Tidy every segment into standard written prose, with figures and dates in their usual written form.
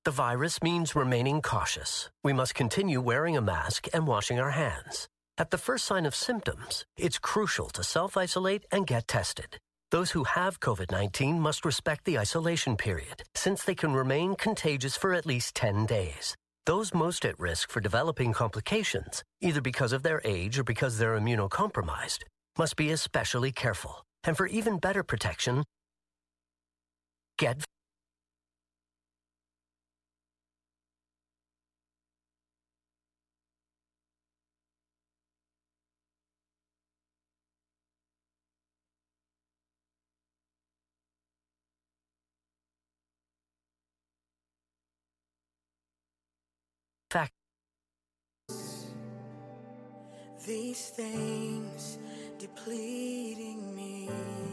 The virus means remaining cautious. We must continue wearing a mask and washing our hands. At the first sign of symptoms, it's crucial to self-isolate and get tested. Those who have COVID-19 must respect the isolation period, since they can remain contagious for at least 10 days. Those most at risk for developing complications, either because of their age or because they're immunocompromised, must be especially careful. And for even better protection, get vaccinated. These things depleting me,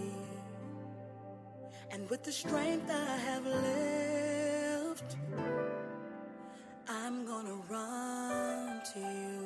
and with the strength I have left, I'm gonna run to you.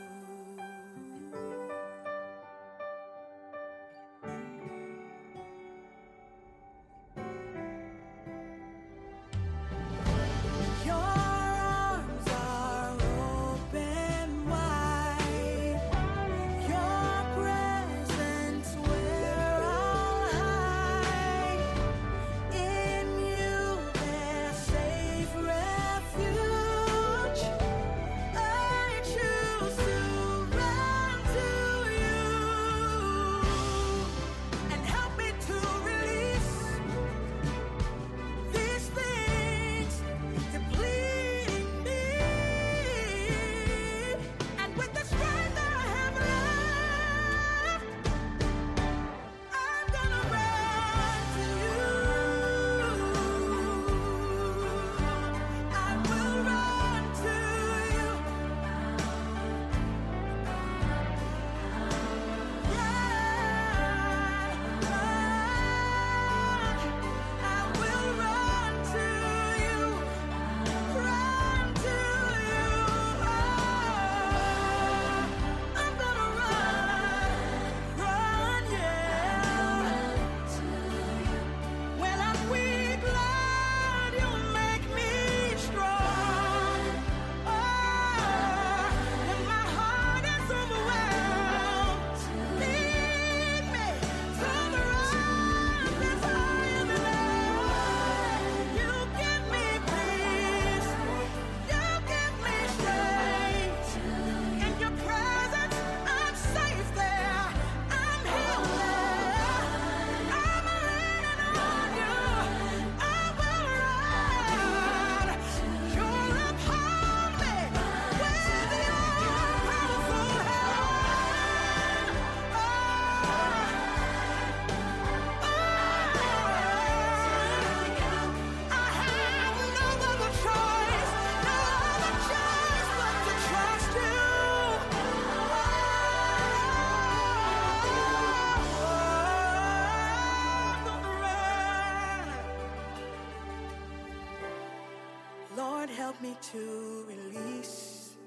Help me to release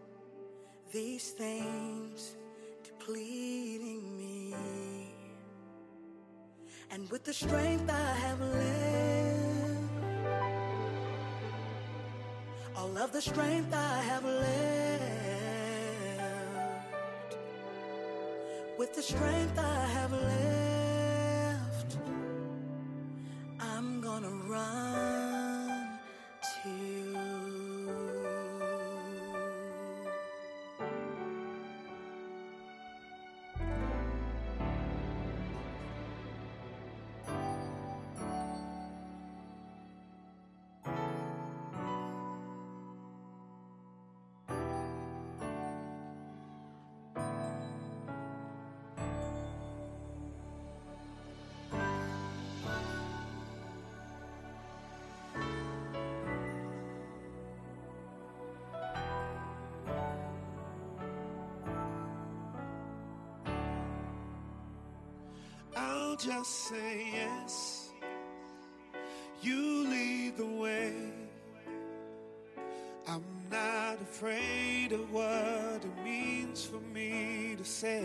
these things depleting me, and with the strength I have left, all of the strength I have left, with the strength I have left, I'm gonna run to you. I'll just say yes, you lead the way. I'm not afraid of what it means for me to say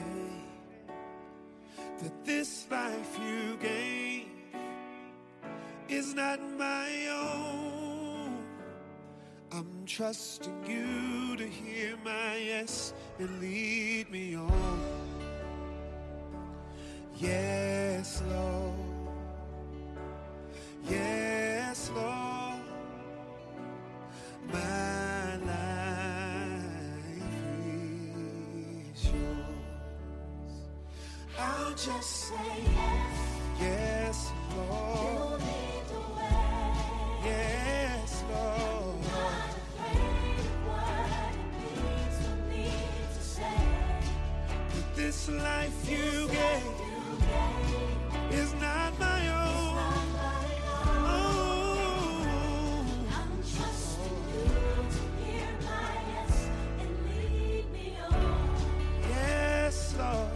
that this life you gave is not my own. I'm trusting you to hear my yes and lead me on. Yes, Lord. Yes, Lord. My life is yours. I'll just say yes. Yes, Lord. You lead the way. Yes, Lord. Not afraid of what it means for me to say. That this life you gave is not my own. Oh, I'm trusting you to hear my yes and lead me on. Yes, Lord.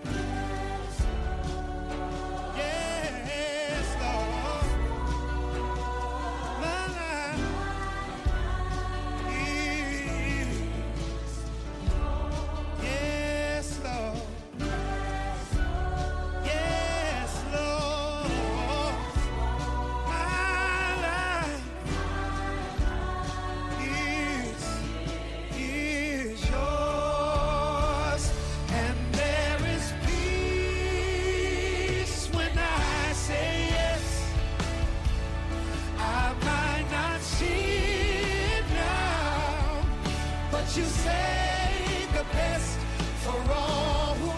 You say the best for all who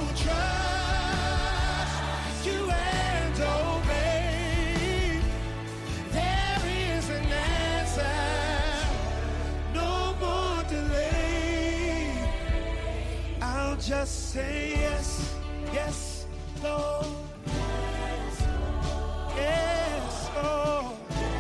trust you and obey. There is an answer, no more delay. I'll just say yes, yes, Lord. Yes, Lord.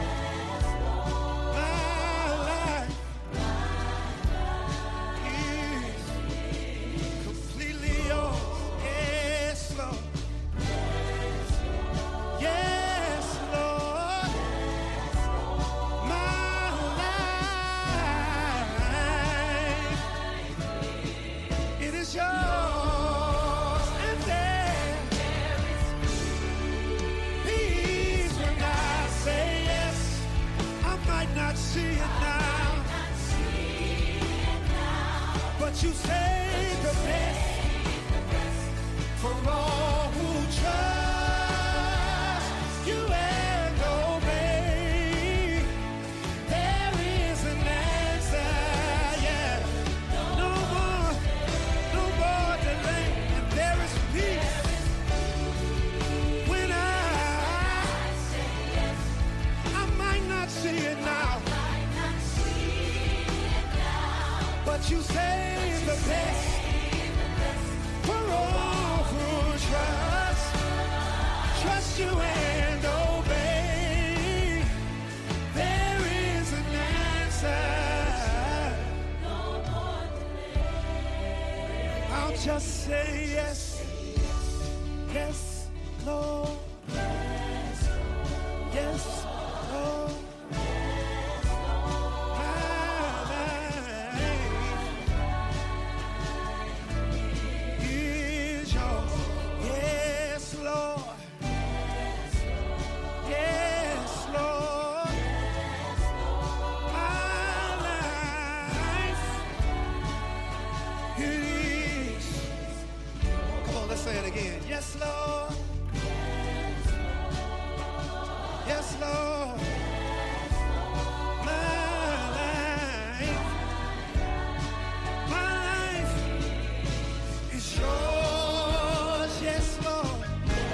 You say the best for all who trust you and obey. There is an answer, yeah. No more delay, and there is peace when I say yes. I might not see it now, but you say the best for all who trust you and obey. There is an answer. No more delay. I'll just say yes, yes, Lord, yes, Lord. Say it again. Yes, Lord. Yes, Lord. My life is yours. Yes, Lord.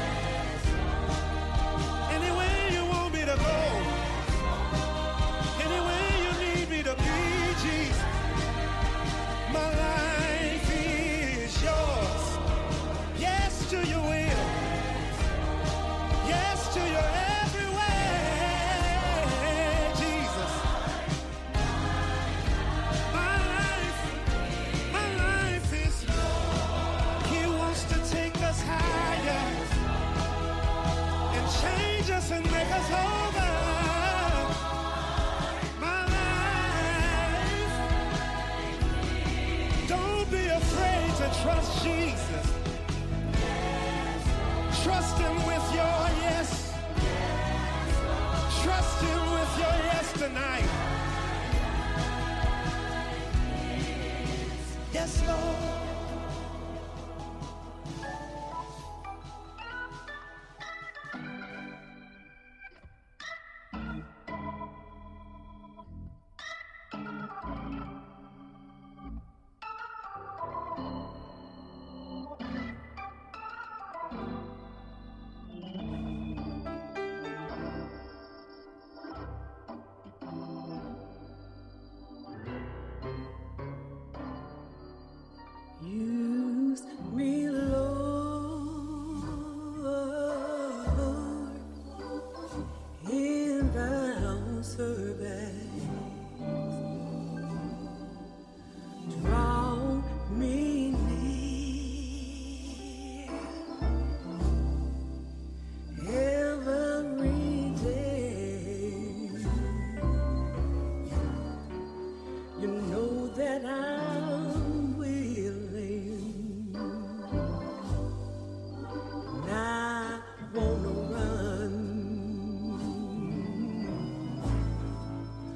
Anywhere you want me to go, anywhere you need me to be, Jesus, my life is yours. Yes to your will. Yes to your every way, Jesus. My life is yours. He wants to take us higher and change us and make us over. My life. Don't be afraid to trust Jesus. Trust him with your yes. Trust him with your yes tonight. Yes, Lord. Use me, Lord, in thy service. Draw me near every day. You know that I'm willing. And I wanna run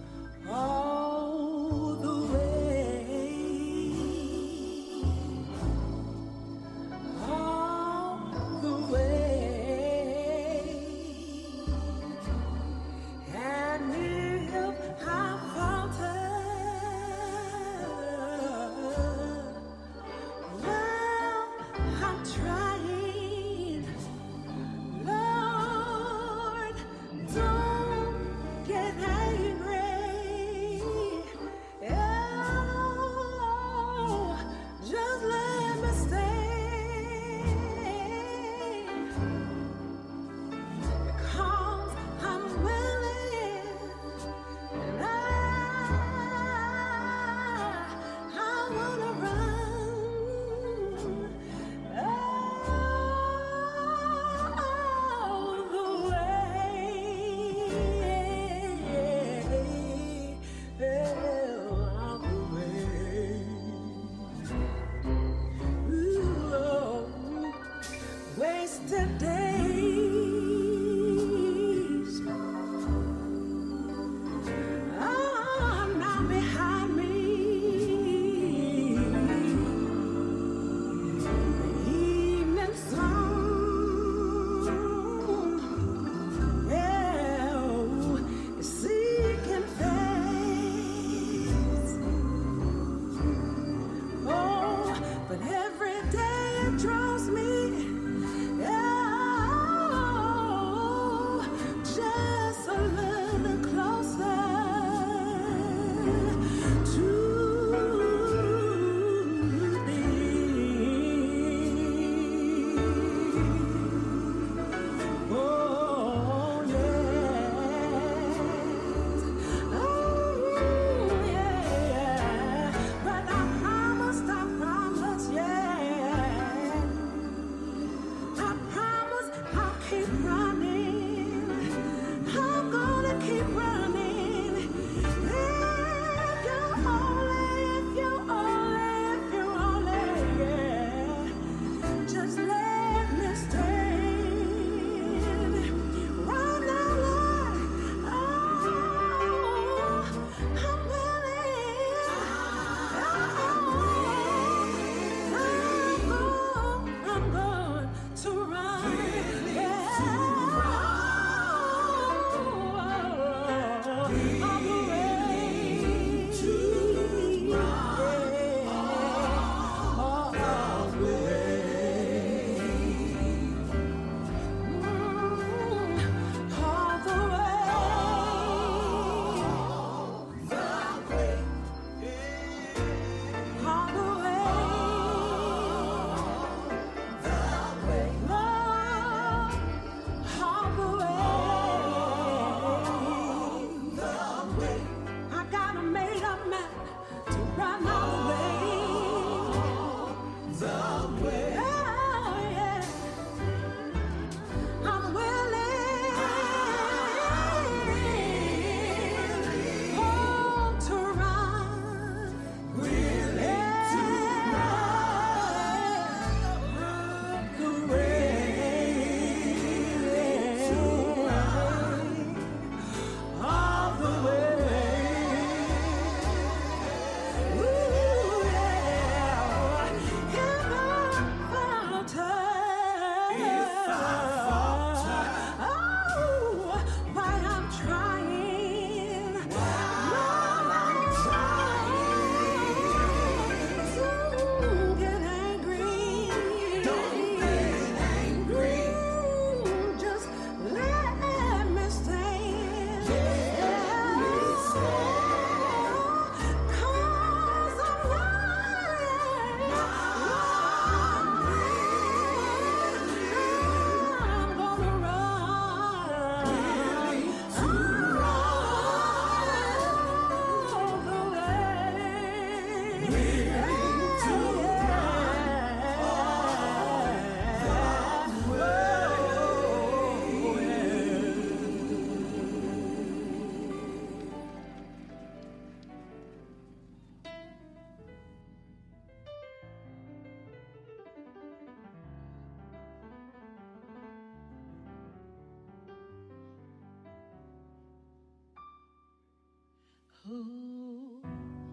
Who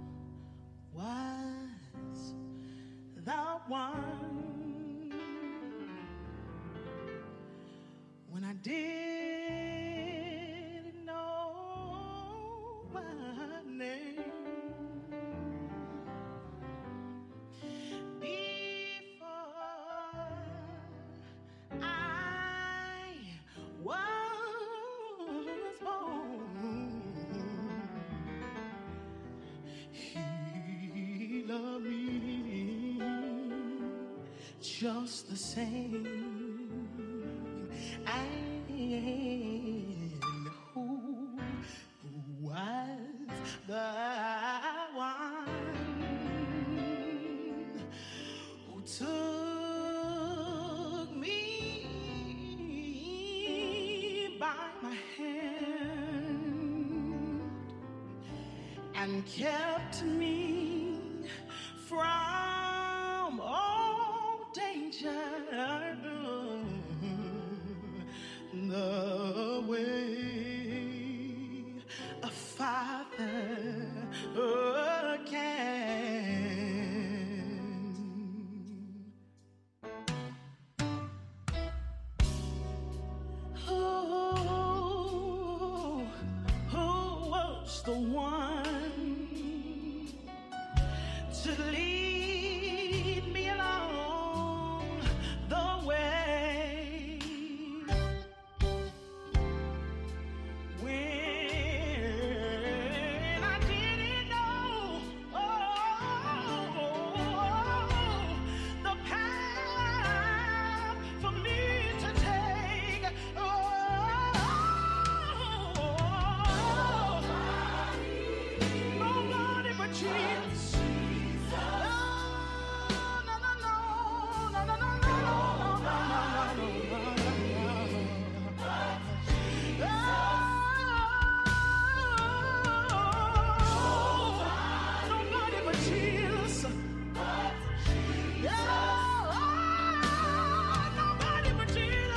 was the one when I didn't know my name? Before I was born, He loved me just the same. And who was the one who took me by my hand and kept me from all danger, the way a father can. Who was the one to lead me along the way when I didn't know the path for me to take? Nobody but Jesus. Nobody but Jesus. Nobody but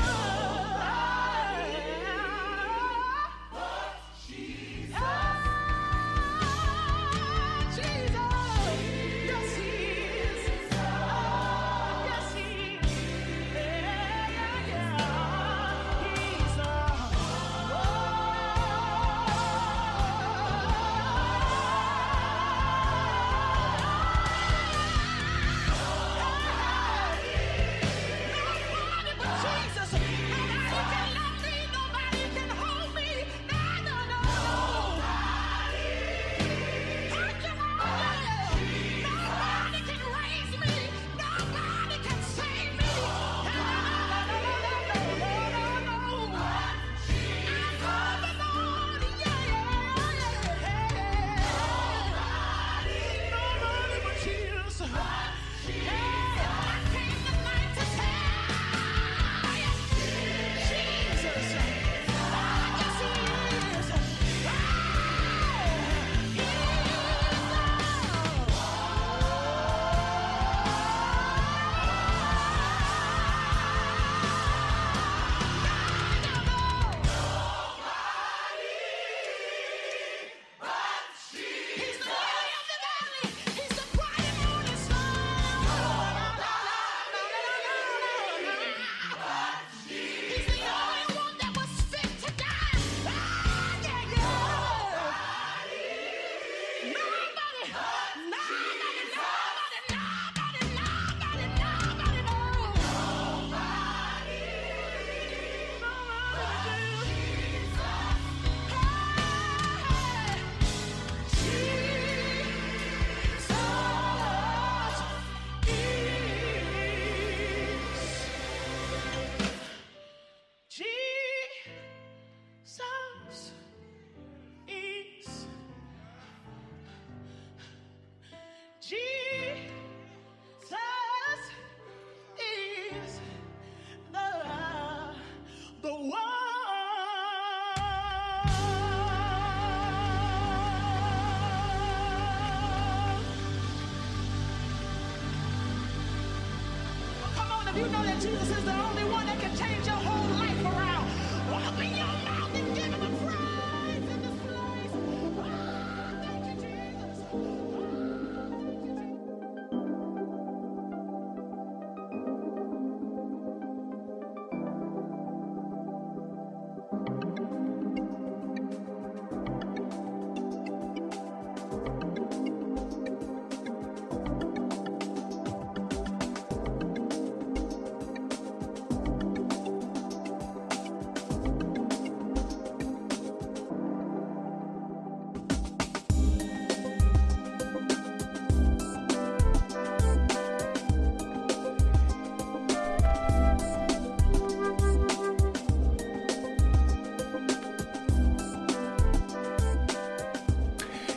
If you know that Jesus is the only one that can change your whole life around, open your mouth and give him a praise in this place. Oh, thank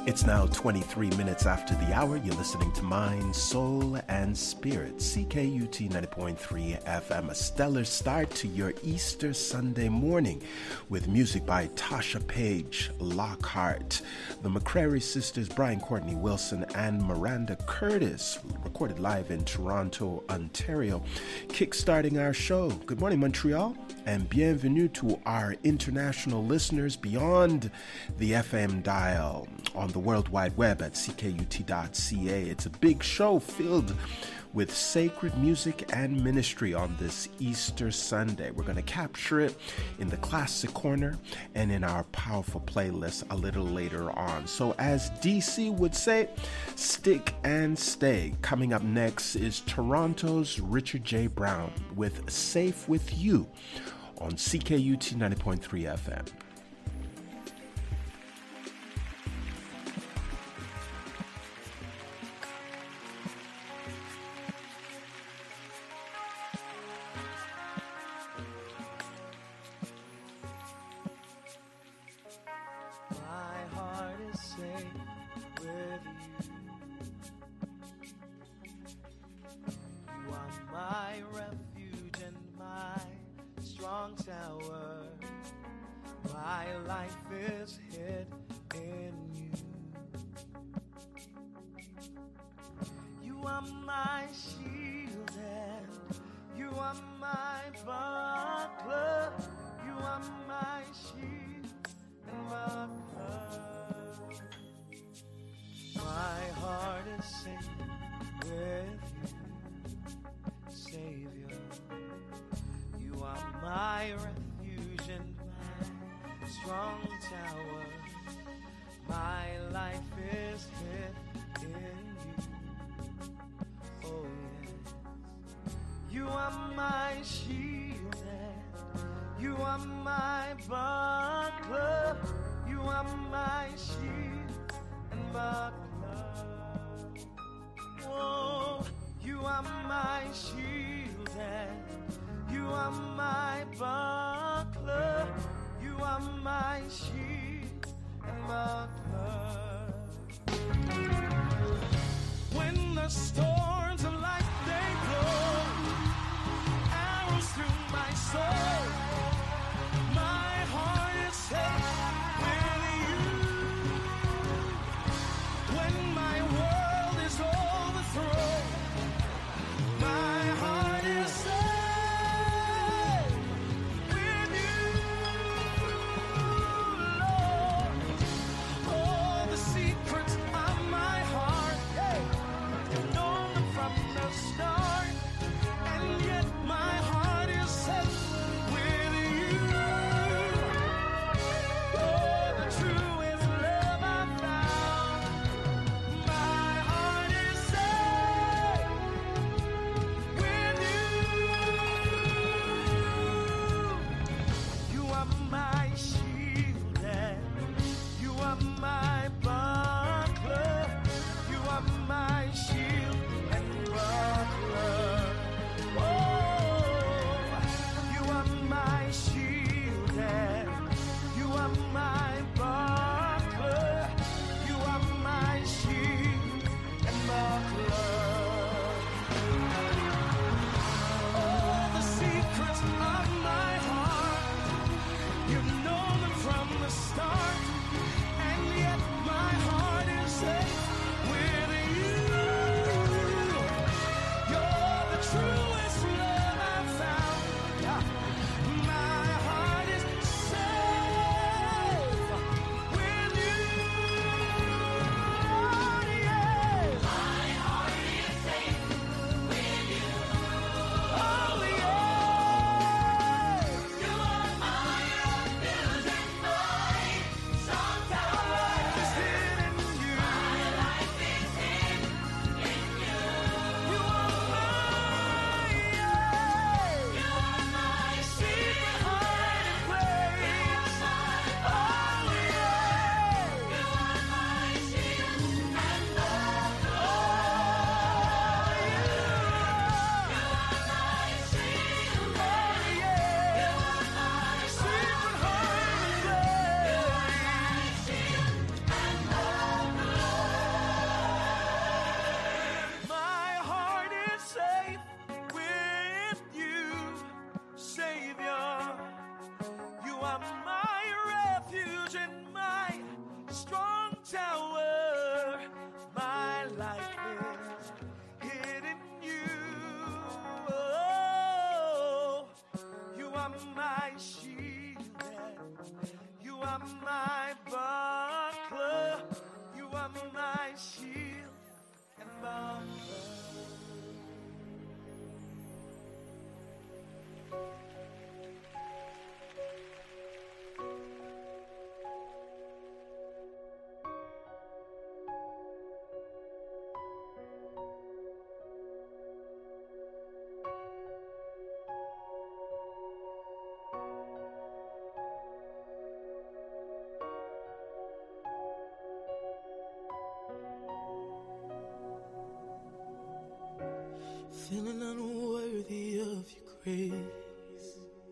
It's now 23 minutes after the hour. You're listening to Mind, Soul, and Spirit, CKUT 90.3 FM. A stellar start to your Easter Sunday morning with music by Tasha Page, Lockhart, the McCrary sisters, Brian Courtney Wilson, and Miranda Curtis, recorded live in Toronto, Ontario, kickstarting our show. Good morning, Montreal, and bienvenue to our international listeners beyond the FM dial on the World Wide Web at ckut.ca. It's a big show filled with sacred music and ministry on this Easter Sunday. We're going to capture it in the Classic Corner and in our powerful playlist a little later on. So as DC would say, stick and stay. Coming up next is Toronto's Richard J. Brown with Safe With You on CKUT 90.3 FM. Start, and yet my heart is set with are my buckler, you are my shield and buckler. Feeling unworthy of your grace,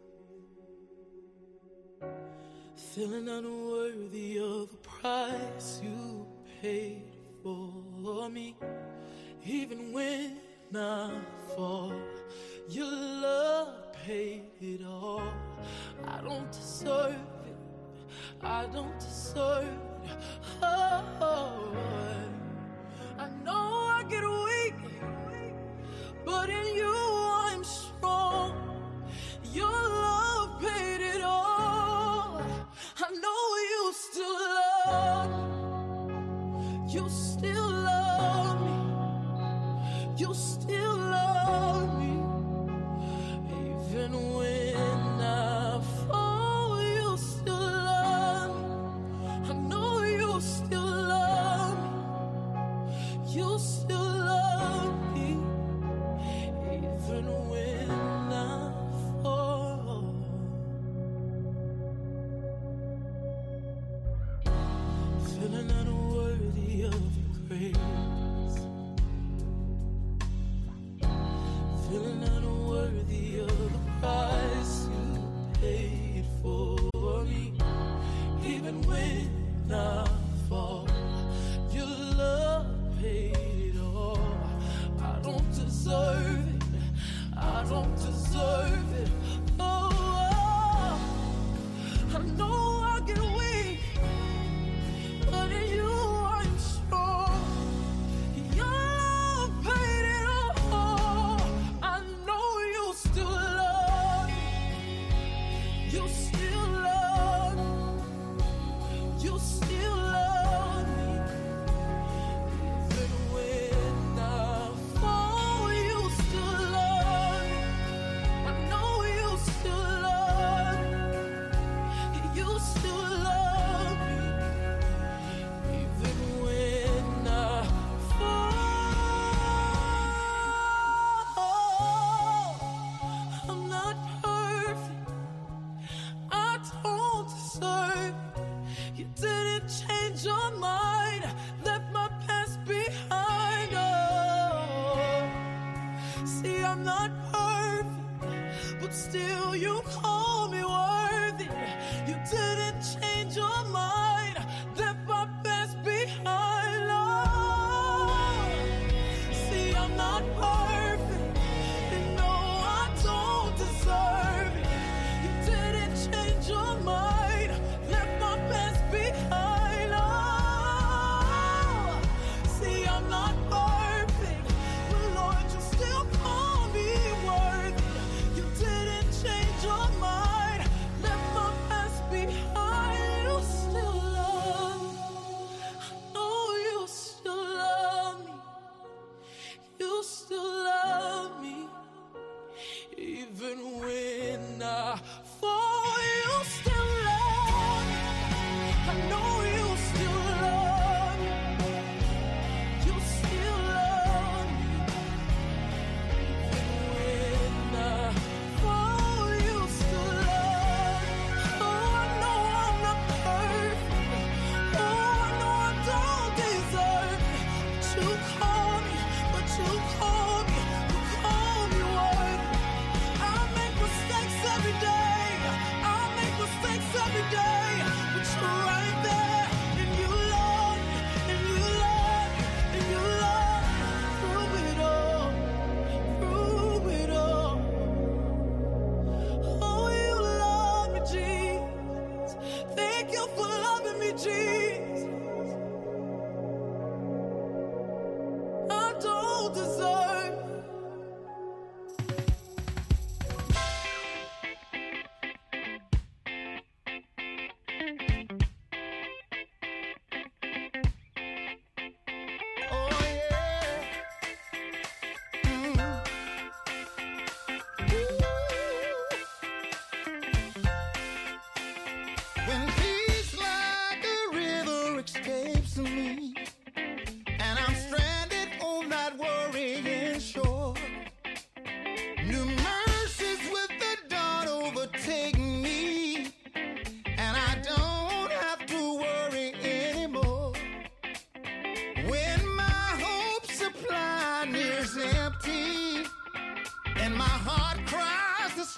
feeling unworthy of the price you paid for me. Even when I fall, your love paid it all. I don't deserve it, I don't deserve it. Oh, I know I get weak, but in you I'm strong. Your love paid it all. I know you still love me. You still love me. You still love me. Even when I fall, you still love me. I know you still love me. You still love me. Even when I fall, feeling unworthy of your grace, feeling unworthy of the price you paid for me. Even when I fall, your love paid it all. I don't deserve it, I don't deserve it. Oh, I know I get weak, but in you I'm strong. Your love paid it all. I know you still love me. You still love me. You still love me. Even when I fall, you still love me. I know you still love me. You still love me. Even when I fall, I'm not perfect. I don't deserve it. You didn't change your mind, left my past behind. Oh, see, I'm not perfect, but still you call me worthy. You didn't change your mind, left my past behind. Oh, see, I'm not perfect, and no, I don't deserve it. You didn't change your mind, left my past behind. Oh, see, I'm not perfect, but Lord, you still call me worthy. You didn't change your mind, left my past behind. You still love me. I know you still love me. You still love me. Even when I fall, you still love me. I know you still love me. You still love me. Even when I fall, you still love me. Oh, I know I'm not perfect. Oh, I know I don't deserve it. But you call me, but you call me, you call me worthy. I make mistakes every day. I make mistakes every day. But you're right there, and you love me, and you love me, and you love me. Prove it all, prove it all. Oh, you love me, Jesus. Thank you for loving me, Jesus. I don't deserve.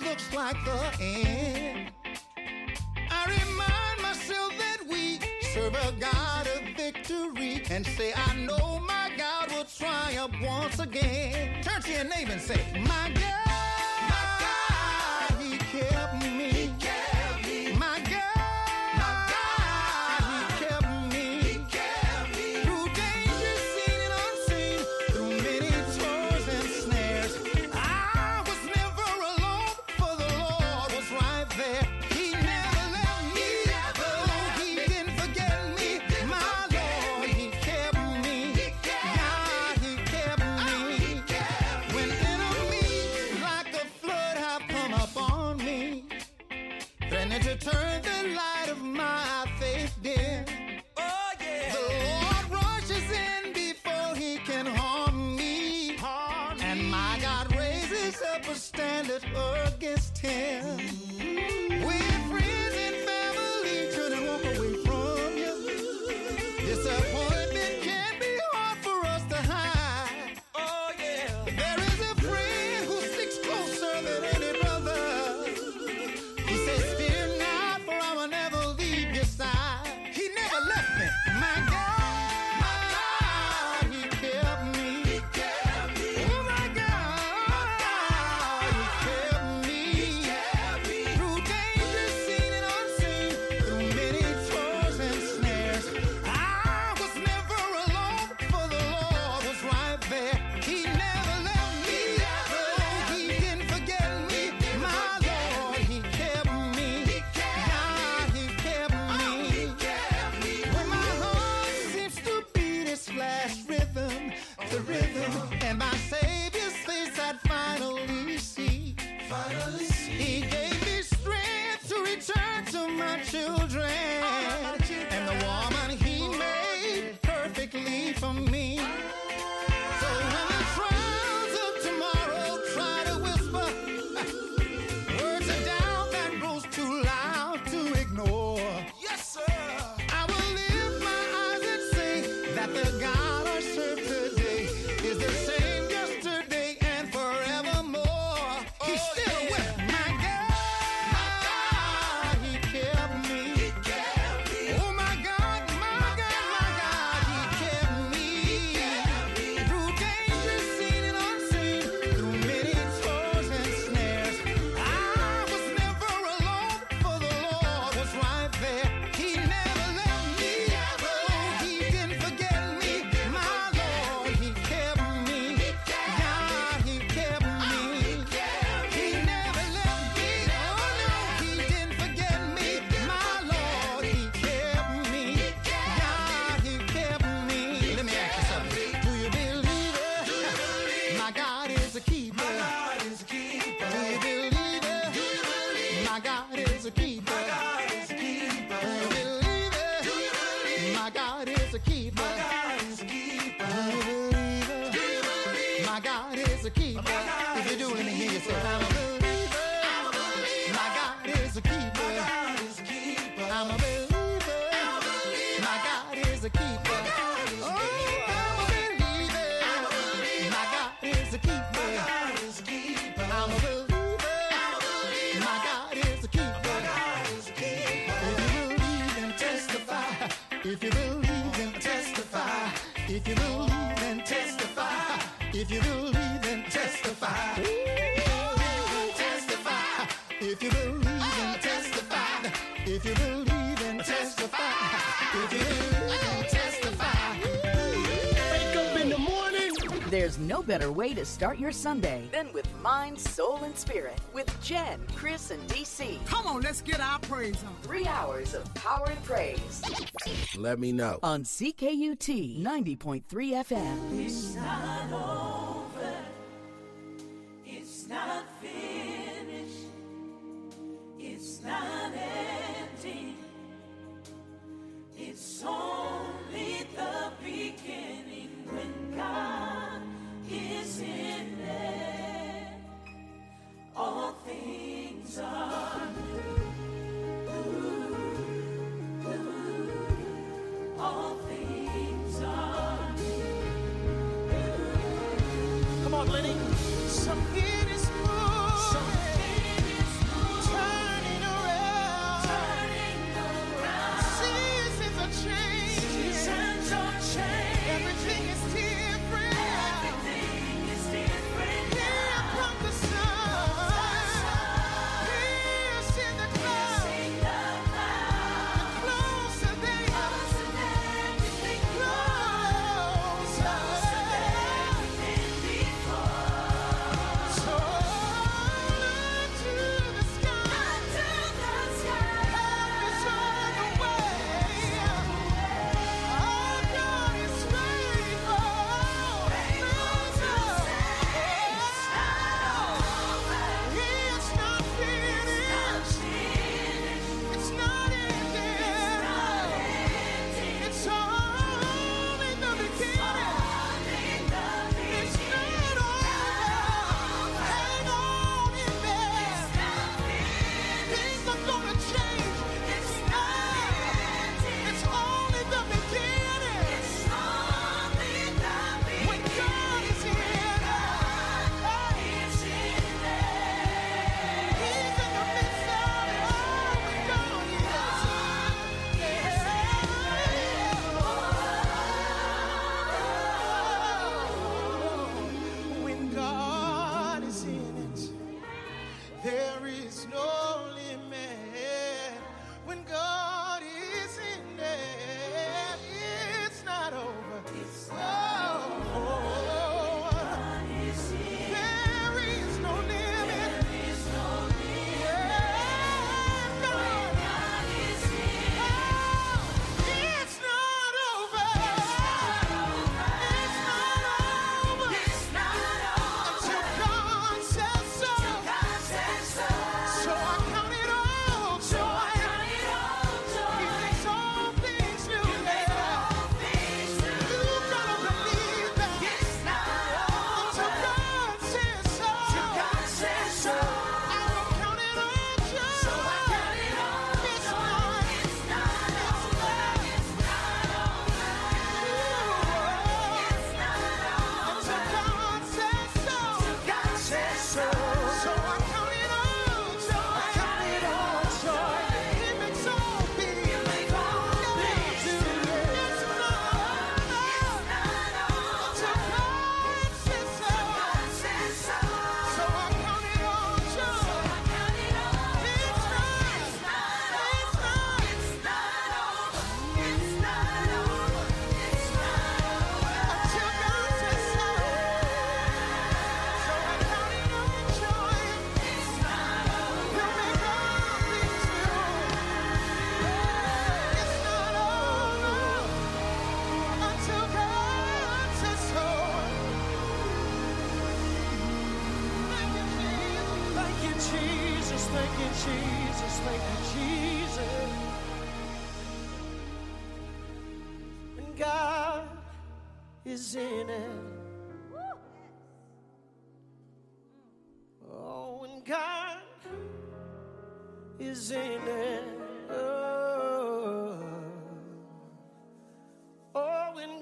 looks like the end. I remind myself that we serve a God of victory and say, I know my God will triumph once again. Turn to your neighbor and say, my God, He kept me. He kept me. My God, He kept me. He kept me. Through danger seen and unseen, through many toils and snares. I was never alone, for the Lord was right there. He never left me. He didn't forget me. My Lord, He kept me. God, He kept me. When enemies like a flood have come upon me, threatening to turn the light of my faith dim. Oh, yeah. The Lord rushes in before He can harm me. And my God raises up a standard against him. When friends and family turn and walk away from you, disappointment can be hard for us to hide. Oh, yeah. There is a friend who sticks closer than any brother. He says, fear not, for I will never leave your side. He never left me. My God, He kept me. He kept me. Oh, my God, He kept me. He kept me. Through danger seen and unseen, through many toils and snares. I was never alone, for the Lord was right there. He never left me. He didn't forget me. My Lord, He kept me. God, He kept me. When my heart seems to beat its last rhythm, the rhythm, and my Savior's face I'd finally see. He gave me strength to return to my children, and the woman He made perfectly for me. So when the trials of tomorrow try to whisper words of doubt that grows too loud to ignore, Yes, sir. I will lift my eyes and say that the God I serve today is the same yesterday and forevermore. He's still with my God. He kept me. Oh, my God, my God, my God, He kept me. Through danger seen and unseen, through many toils and snares. I was never alone, for the Lord was right there. He never left me. He didn't forget me. My Lord, He kept me. God, He kept me. He never left me. Oh, no, He didn't forget me. My Lord, He kept me. God, He kept me. Let me ask you something. Do you believe it? My God is a keeper. Do you believe it? My God is a keeper. Do you believe it? My God is a keeper. Do you believe it? My God is a keeper. If you do, let me hear you say, I'm a believer. My God is a keeper. I'm a believer. My God is a keeper. Oh, I'm a believer. My God is a keeper. I'm a believer. My God is a keeper. If you believe, then testify. If you believe, then testify. If you believe, then testify. If you believe, then testify. Testify. If you believe, then testify. If you believe, then testify. If you believe, then testify. Wake up in the morning. There's no better way to start your Sunday than with Mind, Soul, and Spirit with Jen, Chris, and DC. Come on, let's get our praise on. 3 hours of power and praise Let me know. on CKUT 90.3 FM. It's not over. It's not finished. It's not ending. It's only the beginning when God is in there. All things are new. All things are new. thank you, Jesus, thank you, Jesus. When God is in it. Oh, when God is in it. Oh, when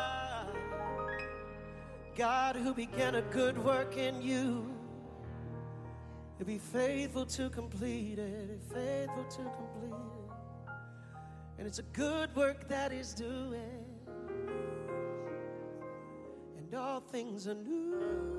God who began a good work in you, He'll be faithful to complete it, faithful to complete it. And it's a good work that He's doing, and all things are new.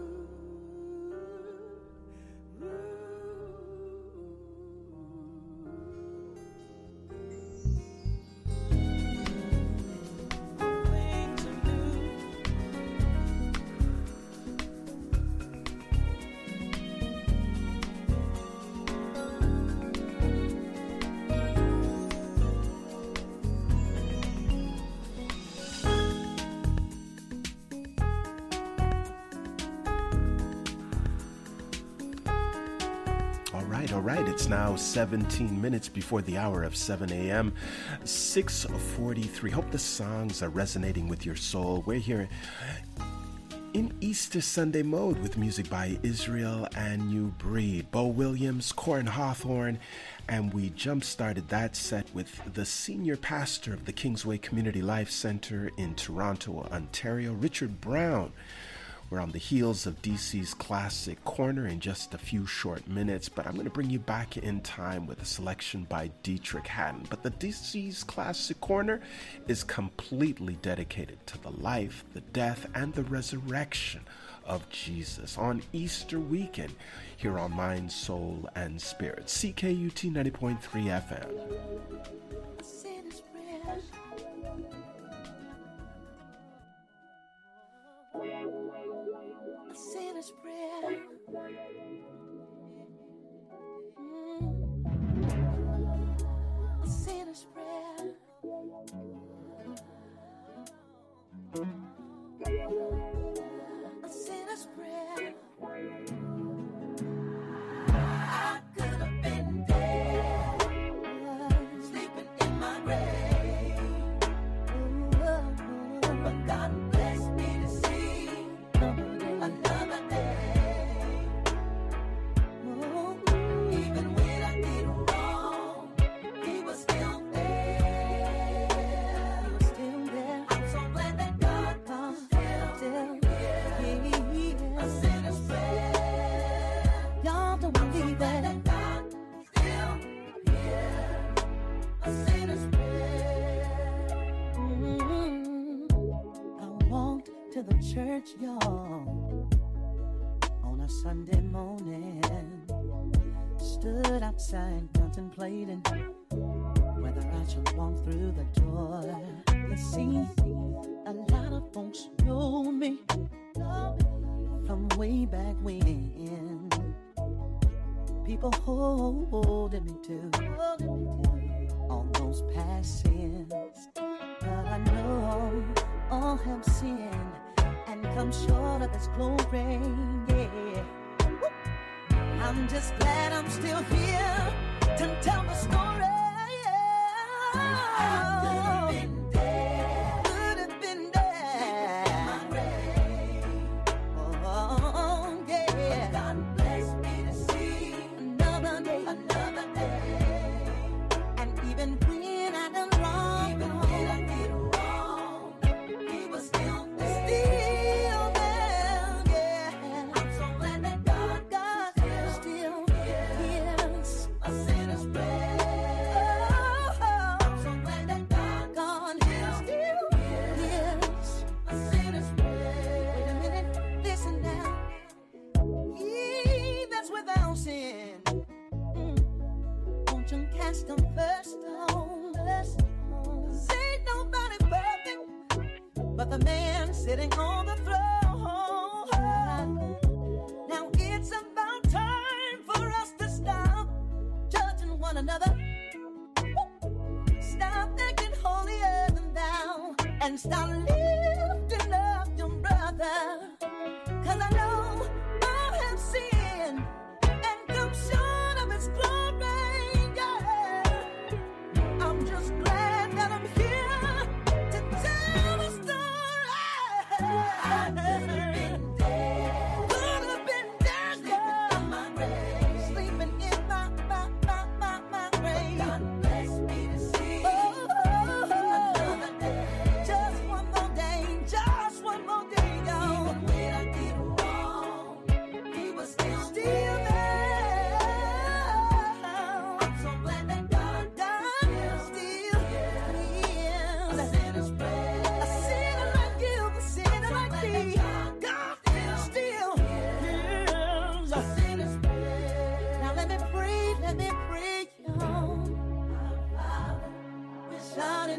All right, it's now 17 minutes before the hour of 7 a.m., 6:43. Hope the songs are resonating with your soul. We're here in Easter Sunday mode with music by Israel and New Breed, Bo Williams, Corin Hawthorne, and we jump-started that set with the senior pastor of the Kingsway Community Life Center in Toronto, Ontario, Richard Brown. We're on the heels of DC's Classic Corner in just a few short minutes, but I'm going to bring you back in time with a selection by Dietrich Haddon. But the DC's Classic Corner is completely dedicated to the life, the death, and the resurrection of Jesus on Easter weekend here on Mind, Soul, and Spirit. CKUT 90.3 FM. Sinner's prayer. A sinner's prayer. A sinner's prayer. I could have been dead, sleeping in my grave, but God blessed me to see another day. Even when I did wrong, He was still there. He was still there. I'm so glad that God still here. A sinner's prayer. Y'all don't believe that God still here. A sinner's prayer. I walked to the church, y'all, on a Sunday morning. Stood outside contemplating whether I should walk through the door. You see, a lot of folks know me from way back when. People holding me to all those past sins. But I know all have sinned and come short of His glory, yeah. I'm just glad I'm still here to tell the story. I could have been dead, could have been dead, my grave. Oh, yeah. But God blessed me to see another day, another day. And even when I done wrong, even when I did wrong, He was still there, yeah. I'm so glad that God still hears a sinner's prayer. I'm so glad that God still hears a sinner's prayer. Wait a minute, listen now. He that's without sin, won't you cast the first stone? 'Cause ain't nobody perfect but the man sitting on the throne. Now it's about time for us to stop judging one another. Stop acting holier than thou and start lifting up your brother. 'Cause I know all have sinned and come short of His glory.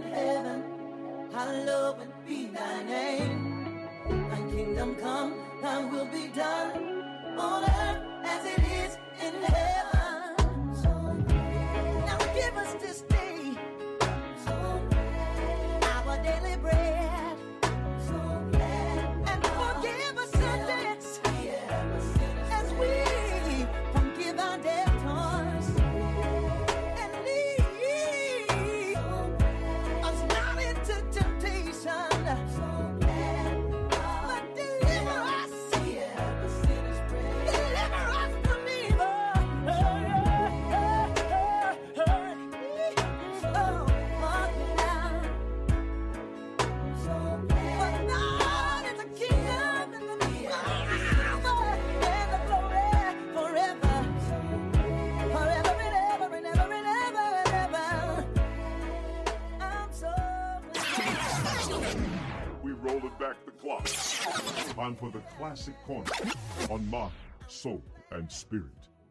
heaven, hallowed be thy name. Thy kingdom come, thy will be done on earth as it is in heaven. Now give us this day our daily bread, and forgive us our debts as we forgive our debtors. And lead us not into temptation, but deliver us. Deliver us from evil. Oh, now. For thine is the kingdom and the power and the glory forever. Forever and ever and ever and ever and ever. I'm so glad. We rolled back the clock. Time for the classic corner on Mind, Soul, and Spirit.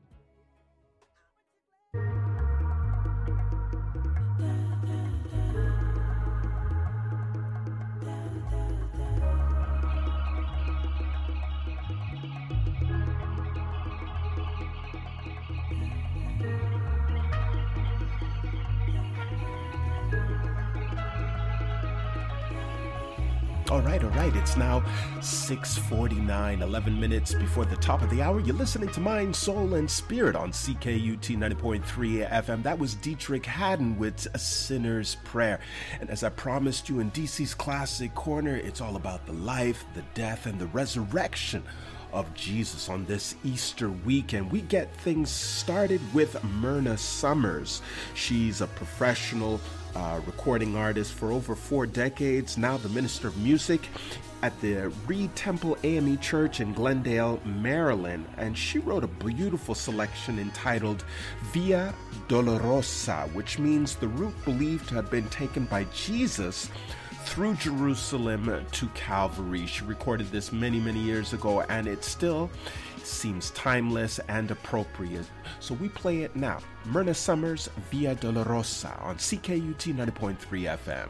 All right. It's now 6:49, 11 minutes before the top of the hour. You're listening to Mind, Soul, and Spirit on CKUT 90.3 FM. That was Dietrich Haddon with A Sinner's Prayer. And as I promised you in DC's Classic Corner, it's all about the life, the death, and the resurrection of Jesus on this Easter weekend. We get things started with Myrna Summers. She's a professional recording artist for over 4 decades, now the minister of music at the Reed Temple AME Church in Glendale, Maryland, and she wrote a beautiful selection entitled Via Dolorosa, which means the route believed to have been taken by Jesus through Jerusalem to Calvary. She recorded this many years ago, and it still seems timeless and appropriate. So we play it now. Myrna Summers, Via Dolorosa on CKUT 90.3 FM.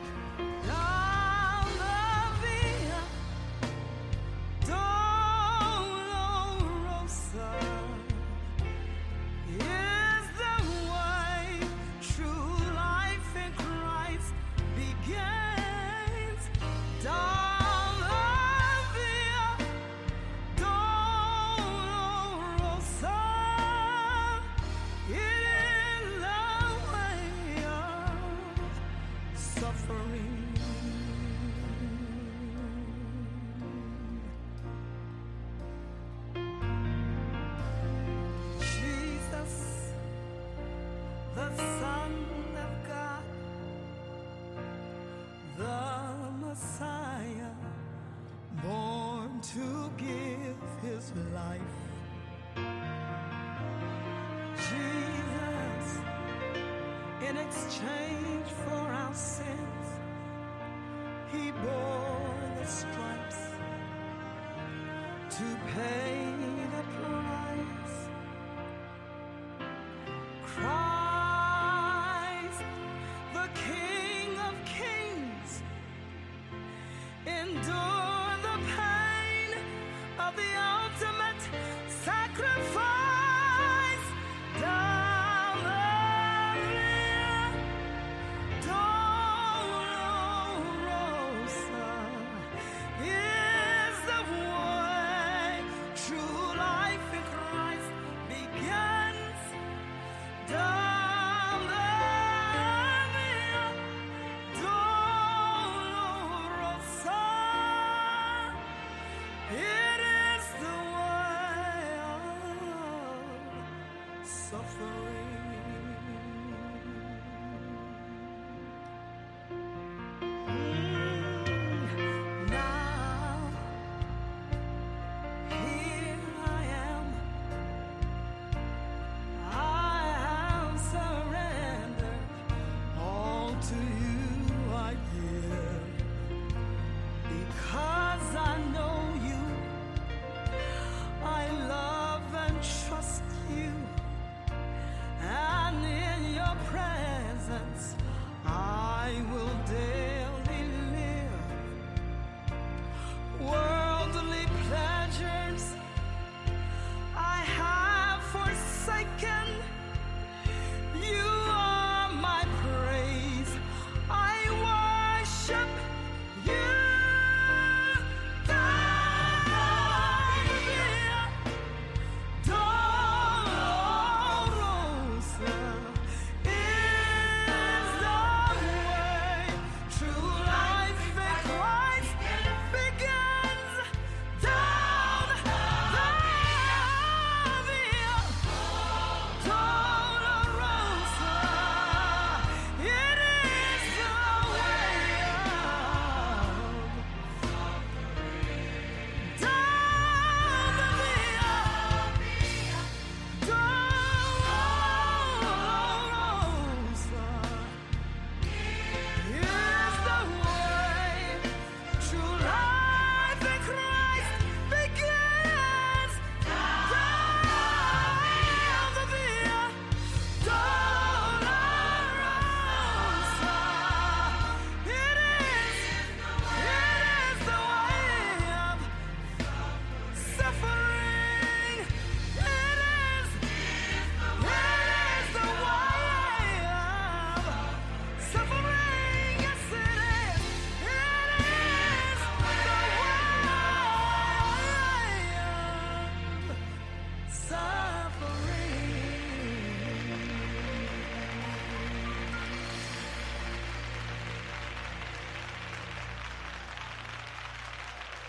In exchange for our sins, he bore the stripes to pay the price. Christ, the King of Kings, endured the pain of the ultimate sacrifice. Down the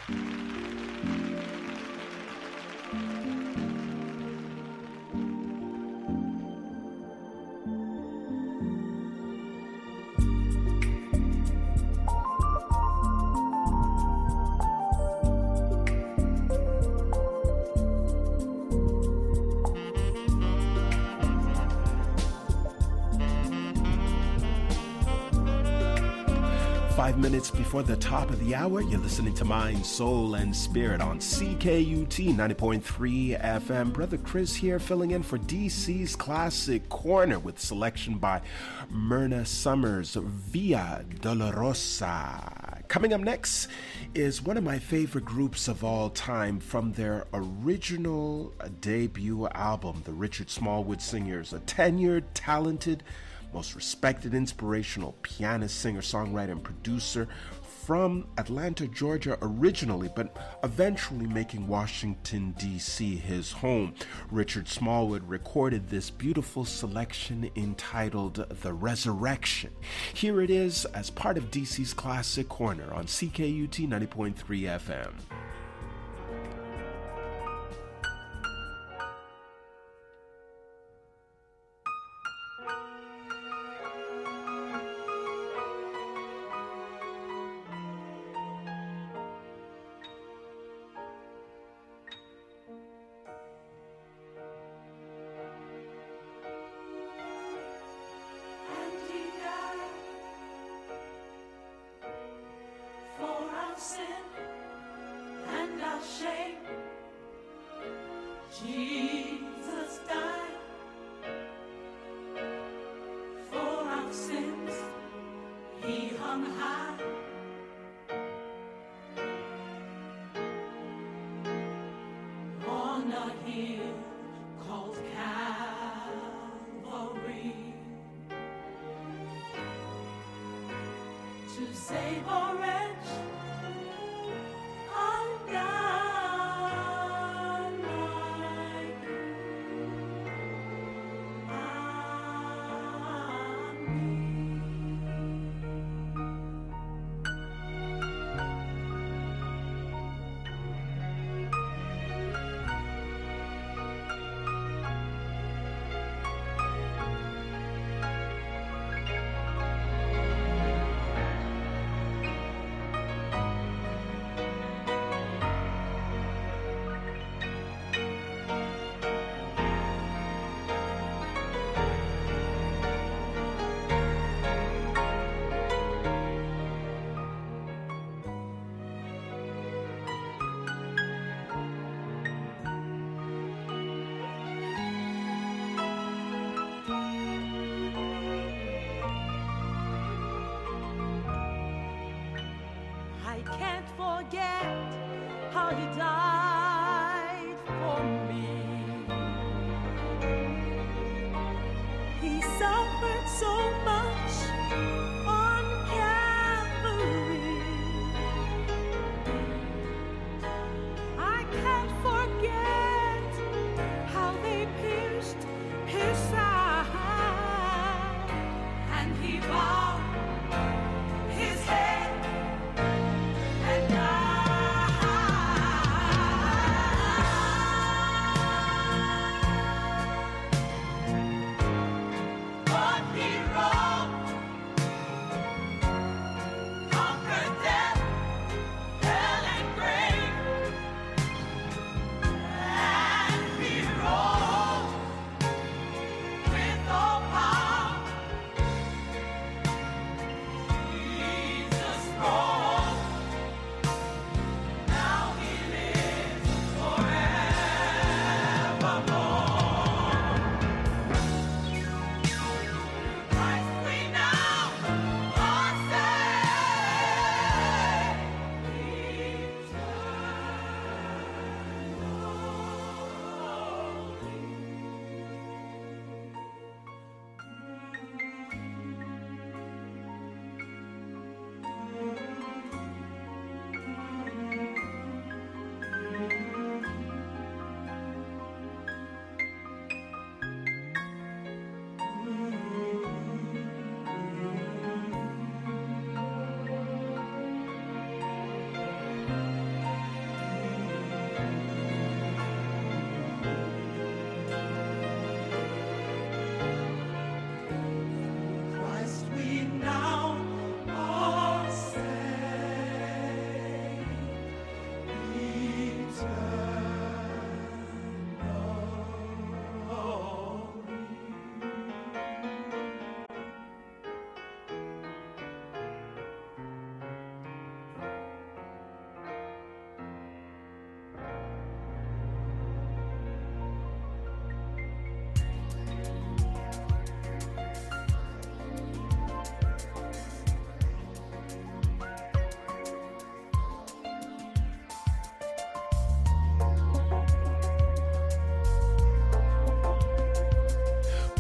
Minutes before the top of the hour, you're listening to Mind, Soul, and Spirit on CKUT 90.3 FM. Brother Chris here, filling in for DC's Classic Corner with selection by Myrna Summers, Via Dolorosa. Coming up next is one of my favorite groups of all time from their original debut album, the Richard Smallwood Singers, a tenured, talented, most respected, inspirational pianist, singer, songwriter, and producer from Atlanta, Georgia originally, but eventually making Washington, D.C. his home. Richard Smallwood recorded this beautiful selection entitled The Resurrection. Here it is as part of DC's Classic Corner on CKUT 90.3 FM. But he rose.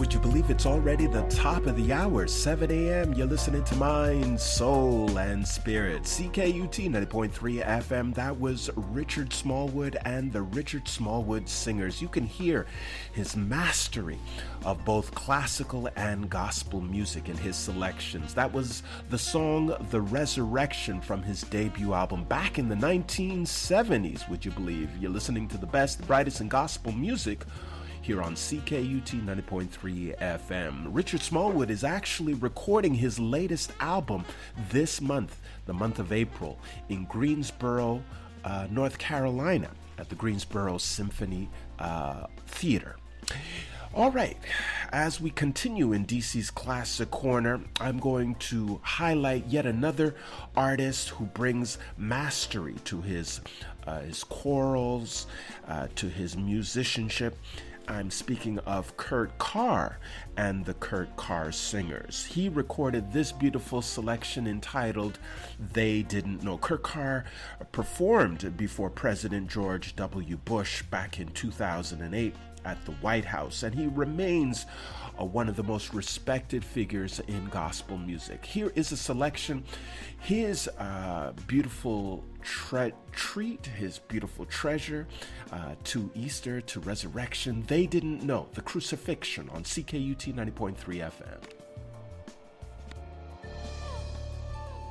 Would you believe it's already the top of the hour, 7 a.m.? You're listening to Mind, Soul, and Spirit. CKUT 90.3 FM. That was Richard Smallwood and the Richard Smallwood Singers. You can hear his mastery of both classical and gospel music in his selections. That was the song The Resurrection from his debut album back in the 1970s, would you believe? You're listening to the best, the brightest in gospel music here on CKUT 90.3 FM. Richard Smallwood is actually recording his latest album this month, the month of April, in Greensboro, North Carolina, at the Greensboro Symphony Theater. All right, as we continue in DC's Classic Corner, I'm going to highlight yet another artist who brings mastery to his chorals, to his musicianship. I'm speaking of Kurt Carr and the Kurt Carr Singers. He recorded this beautiful selection entitled They Didn't Know. Kurt Carr performed before President George W. Bush back in 2008 at the White House, and he remains one of the most respected figures in gospel music. Here is a selection, his beautiful treat, his beautiful treasure to Easter, to resurrection. They Didn't Know, the Crucifixion on CKUT 90.3 FM.